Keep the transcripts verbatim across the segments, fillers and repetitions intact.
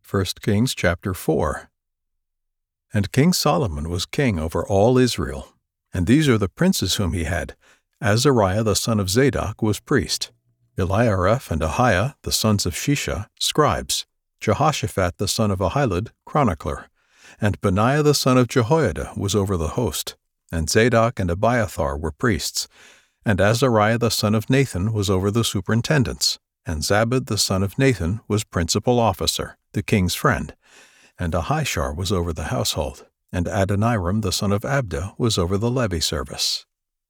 First Kings chapter four. And King Solomon was king over all Israel. And these are the princes whom he had. Azariah the son of Zadok was priest. Eliareph and Ahiah the sons of Shisha, scribes. Jehoshaphat the son of Ahilud, chronicler. And Benaiah the son of Jehoiada was over the host. And Zadok and Abiathar were priests. And Azariah the son of Nathan was over the superintendents. And Zabud the son of Nathan was principal officer, the king's friend. And Ahishar was over the household. And Adoniram the son of Abda was over the levy service.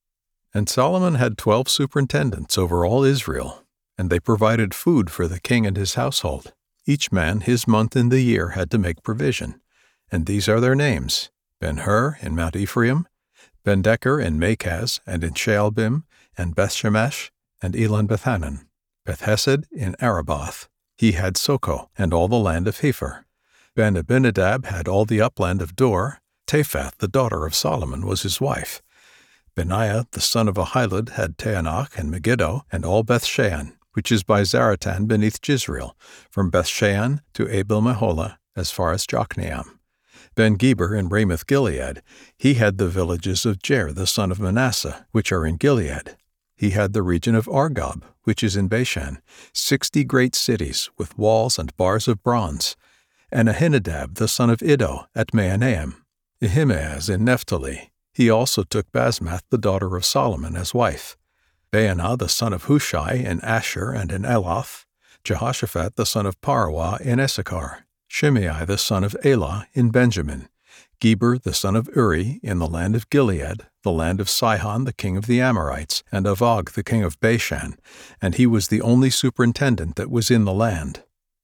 And Solomon had twelve superintendents over all Israel, and they provided food for the king and his household. Each man his month in the year had to make provision. And these are their names: Ben-Hur in Mount Ephraim, Ben-Decker in Makaz and in Shaalbim, and Beth-Shemesh, and Elon-Bethanan. Beth-Hesed in Araboth. He had Soko, and all the land of Hepher. Ben-Abinadab had all the upland of Dor. Taphath, the daughter of Solomon, was his wife. Benaiah, the son of Ahilud, had Taanach and Megiddo, and all Bethshean, which is by Zaratan beneath Jezreel, from Bethshean to Abel-Meholah, as far as Jokneam. Ben-Geber in Ramoth-Gilead, he had the villages of Jair the son of Manasseh, which are in Gilead. He had the region of Argob, which is in Bashan, sixty great cities, with walls and bars of bronze. And Ahinadab the son of Iddo at Mahanaim. Ahimaaz in Naphtali. He also took Basmath the daughter of Solomon as wife. Baanah the son of Hushai in Asher and in Eloth. Jehoshaphat the son of Paruah in Issachar. Shimei the son of Elah in Benjamin. Geber the son of Uri in the land of Gilead, the land of Sihon the king of the Amorites, and of Og the king of Bashan, and he was the only superintendent that was in the land.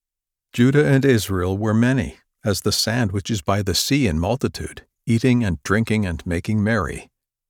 Judah and Israel were many, as the sand which is by the sea in multitude, eating and drinking and making merry.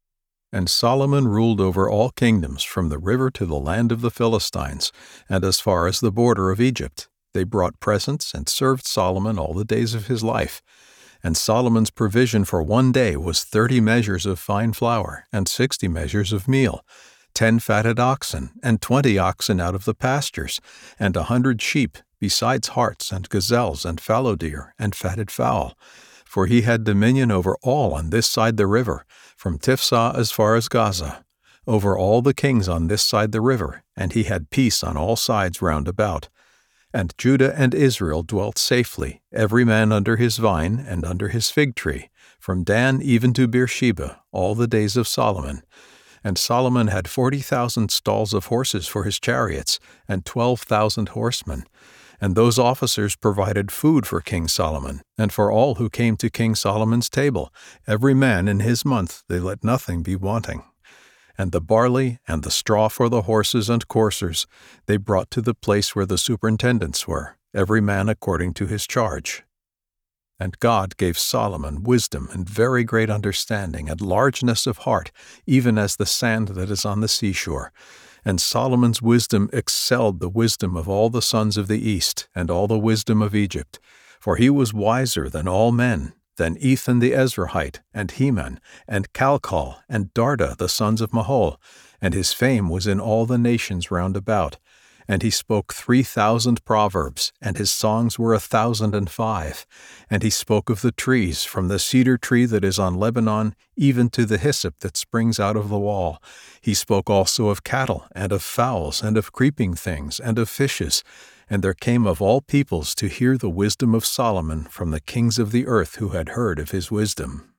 And Solomon ruled over all kingdoms from the river to the land of the Philistines, and as far as the border of Egypt. They brought presents and served Solomon all the days of his life. And Solomon's provision for one day was thirty measures of fine flour, and sixty measures of meal, ten fatted oxen, and twenty oxen out of the pastures, and a hundred sheep, besides harts and gazelles and fallow deer and fatted fowl. For he had dominion over all on this side the river, from Tiphsah as far as Gaza, over all the kings on this side the river, and he had peace on all sides round about. And Judah and Israel dwelt safely, every man under his vine and under his fig tree, from Dan even to Beersheba, all the days of Solomon. And Solomon had forty thousand stalls of horses for his chariots, and twelve thousand horsemen. And those officers provided food for King Solomon, and for all who came to King Solomon's table. Every man in his month they let nothing be wanting. And the barley and the straw for the horses and coursers they brought to the place where the superintendents were, every man according to his charge. And God gave Solomon wisdom and very great understanding and largeness of heart, even as the sand that is on the seashore. And Solomon's wisdom excelled the wisdom of all the sons of the east and all the wisdom of Egypt, for he was wiser than all men, than Ethan the Ezrahite, and Heman, and Calcol, and Darda the sons of Mahol, and his fame was in all the nations round about. And he spoke three thousand proverbs, and his songs were a thousand and five. And he spoke of the trees, from the cedar tree that is on Lebanon, even to the hyssop that springs out of the wall. He spoke also of cattle, and of fowls, and of creeping things, and of fishes. And there came of all peoples to hear the wisdom of Solomon from the kings of the earth who had heard of his wisdom.